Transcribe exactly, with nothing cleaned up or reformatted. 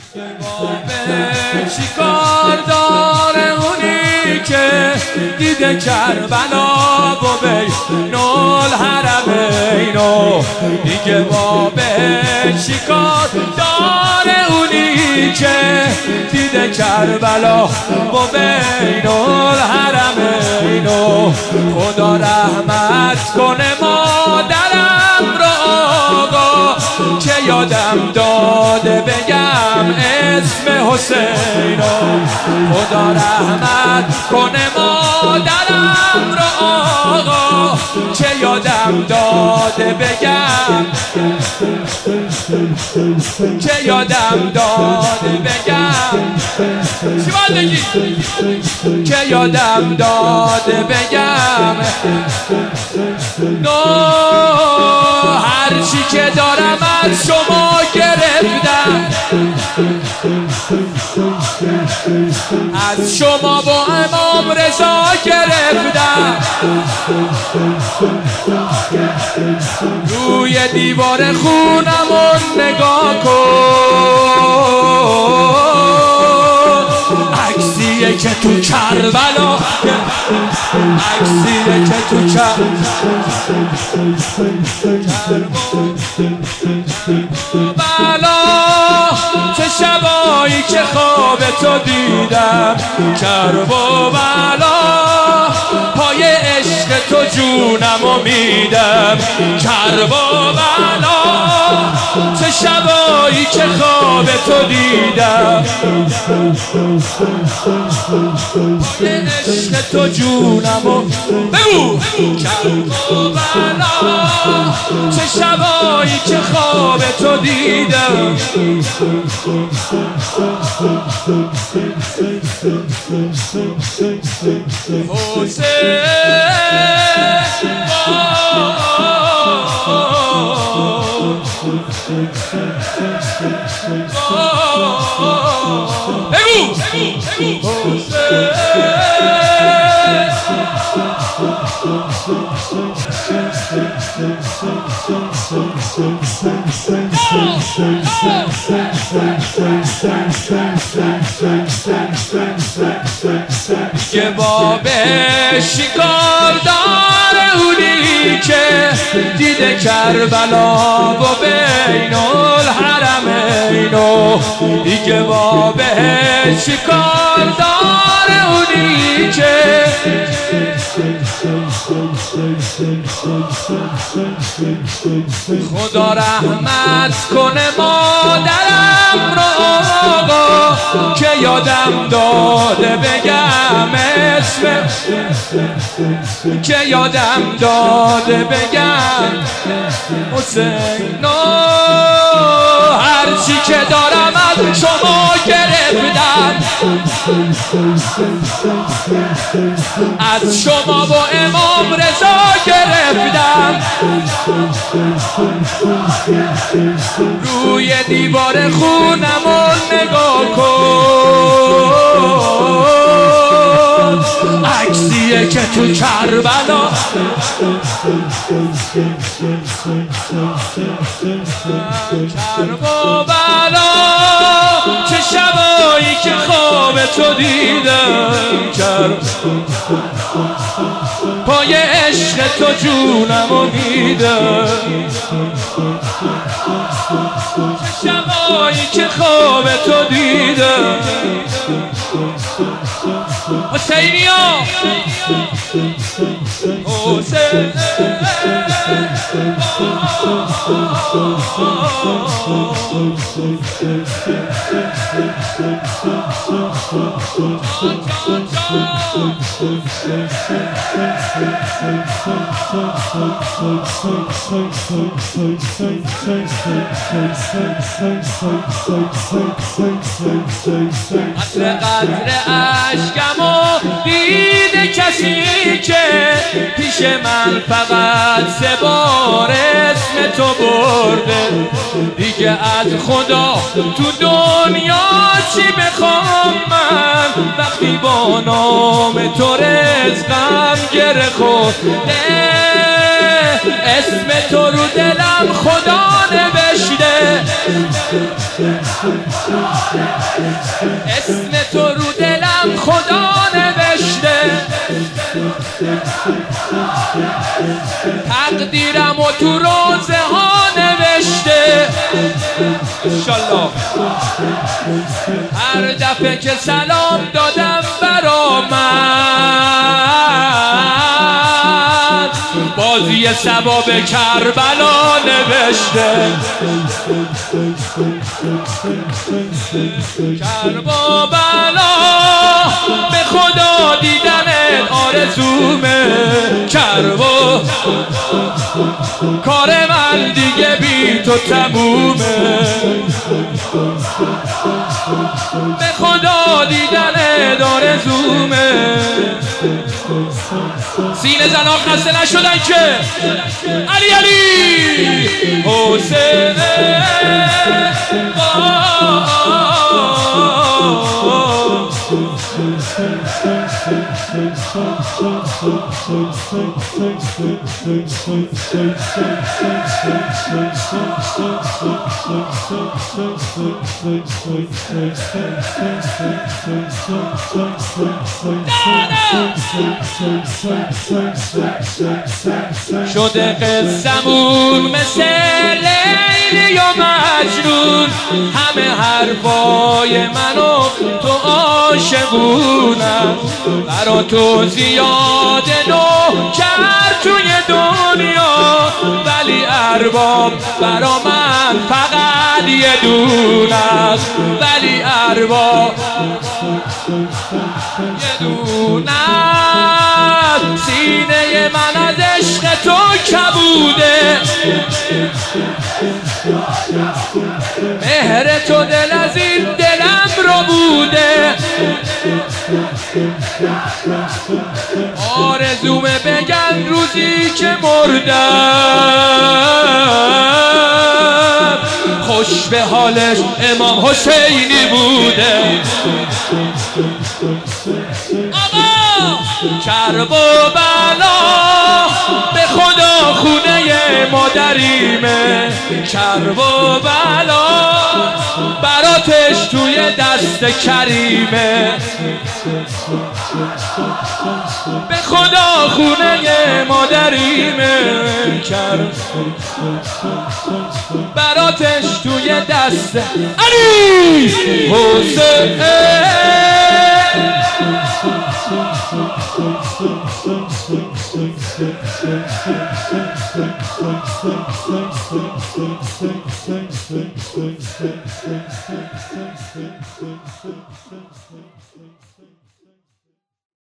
چی کار داره اونی که دیده کربلا و بین الحرمینو دیگه بابه چی کار داره اونی که دیده کربلا و بین الحرمینو خدا رحمت کنه مادرم رو آقا که یادم داده بگم اسم حسینو خدا رحمت کنه مادرم رو آقا که یادم داده بگم که یادم داده بگم چی باید بگی؟ که یادم داده بگم نو هرچی که دارم از شما گرفتم از شما با امام رضا گرفتم روی دیوار خونمون نگاه کن عکسیه که تو کربلا عکسیه که تو کربلا چه شبایی که خواب تو دیدم کرب و بلا پای عشق تو جونمو میدم کرب و بلا چه شبایی که خواب تو دیدم پای عشق تو جونمو بگو کرب و بلا چه شبایی که خواب تو دیدم که بابه شکار داره اونی که دیده کربلا و بین الحرمینو دیگه بابه شکار داره اونی که خدا رحمت کنه مادرم رو آقا که یادم داده بگم اسم که یادم داده بگم حسینو هرچی که دارم از شما گرفتم از شما با امام رضا گرفتم روی دیوار خونمون نگاه کن عکسیه که تو کربلا کرب و بلا چه شبایی که خواب تو دیدم کرب پای عشق تو جونمو میدم چه شبایی که خواب تو دیدم حسینی ها حسین قطر قطر اشکمو دیده کسی که پیش من فقط سه بار اسم تو برده دیگه از خدا تو دنیا چی بخوام من وقتی با نام تو رزقم گره خورده اسم تو رو دلم خدا نوشته اسم تو رو دلم خدا نوشته، تقدیرم و تو روزه ها نوشته. انشالله هر دفعه که سلام دادم برا من، بازی ثواب کربلا نوشته. کربلا به خدا دیدن آرزومه، کربلا کار من دیگه بی تو تمومه. به خدا دیدن آرزومه. سینه زنان خسته نشدن که علی علی حسین شده قصمون مثل لیلی و مجنون، همه حرفای منو تو عاشقونم. برا تو زیاده نوکر توی دنیا، ولی ارباب برا من فقط یه دونه است. ولی ارباب یه دونه است. سینه من از عشق تو کبوده، مهر تو دل از این دلم رو بوده. آرزومه بگن روزی که مردم، خوش به حالش امام حسینی بوده. آقا کرب و بلا به خدا خونه مادریمه، کرب و بلا براتش توی دست کریمه. به خدا خونه مادریمه، کرب براتش توی دست علی حسین. Thank you.